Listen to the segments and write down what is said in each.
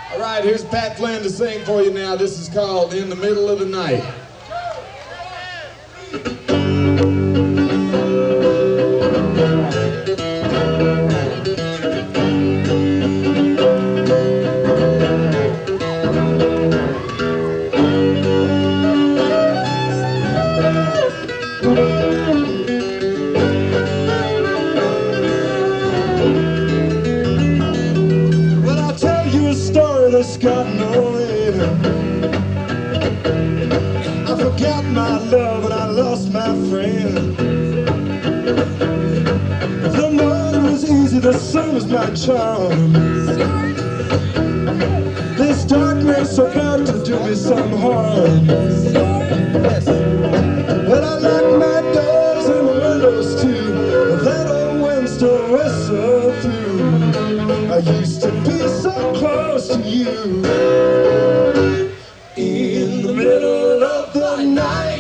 All right, here's Pat Flynn to sing for you now. This is called In the Middle of the Night. That's got no end. I forgot my love and I lost my friend. The morning was easy, the sun was my charm. This darkness about to do me some harm. Well, I locked my doors and my windows too. That old wind still whistle through. I used to be so close to you. In the middle of the night,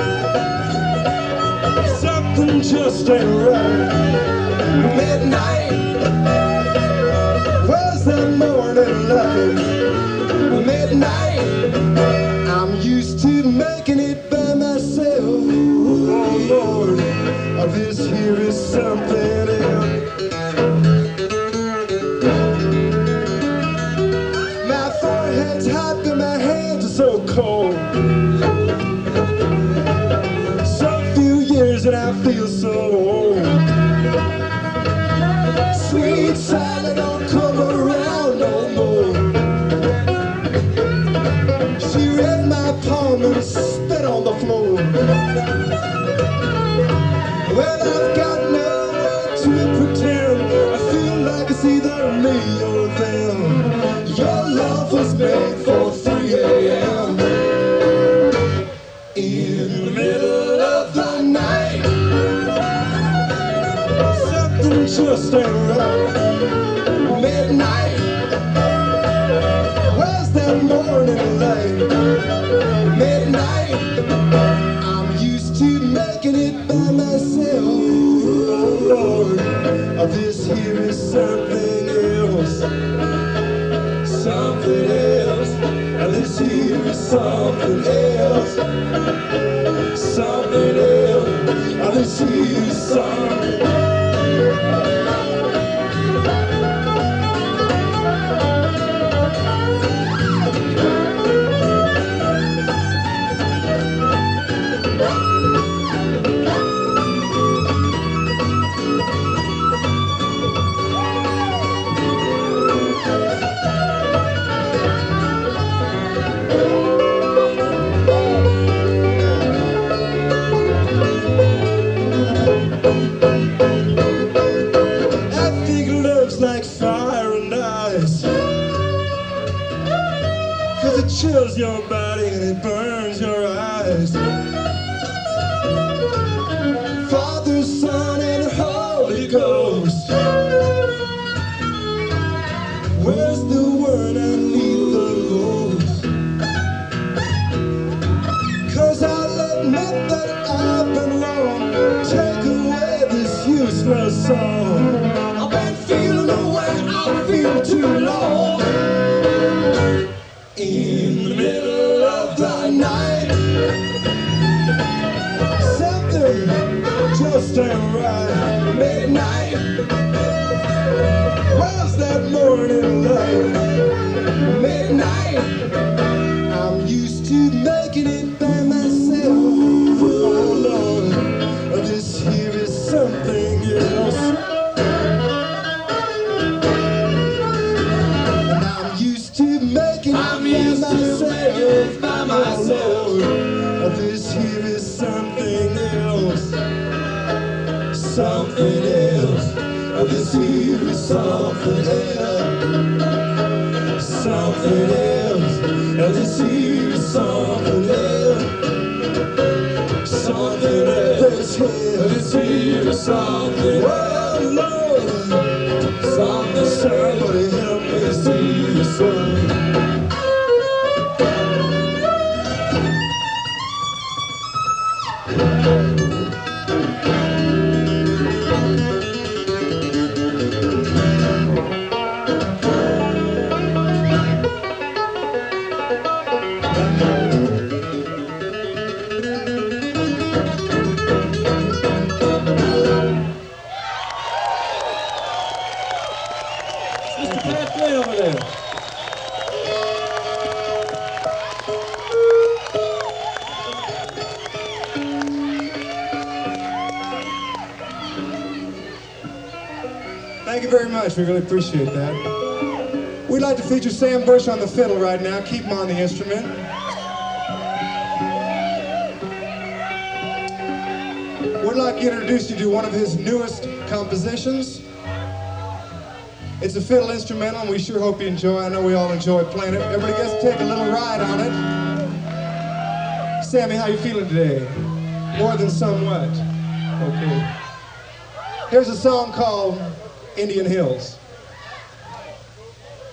something just ain't right. Midnight, where's that morning light? Midnight, I'm used to making it by myself. Oh Lord, this here is something else. It's hot and my hands are so cold. So few years and I feel so old. Sweet Sally don't come around no more. She read my palm and spit on the floor. Well, I've got no way to pretend. I feel like it's either me or them. Your love was made for 3 a.m. In the middle of the night, something just ain't right. Midnight, where's that morning light? Midnight, I'm used to making it by myself. Oh Lord, this here is something else. Something else, and this here is something else. Something else, and this here is something else. Like fire and ice, 'cause it chills your body and it burns your eyes. Father, Son, and Holy Ghost, where's the word I need the most? 'Cause I'll admit that I've been wrong. Take away this useless song. I've been feeling the way I feel too long. In the middle of the night, something just ain't right. Midnight, where's that morning light? Midnight, I'm used to making it by myself. Oh Lord, this here is something else. I'm used to making it by myself. Oh, this here is something else. Something else. Oh, this here is something else. Something else. Oh, this here is something else. Something else. This here is something. Well, Lord, somebody help me see something. Pat Flynn over there. Thank you very much. We really appreciate that. We'd like to feature Sam Bush on the fiddle right now. Keep him on the instrument. We'd like to introduce you to one of his newest compositions. It's a fiddle instrumental, and we sure hope you enjoy. I know we all enjoy playing it. Everybody gets to take a little ride on it. Sammy, how you feeling today? More than somewhat. Okay. Here's a song called Indian Hills.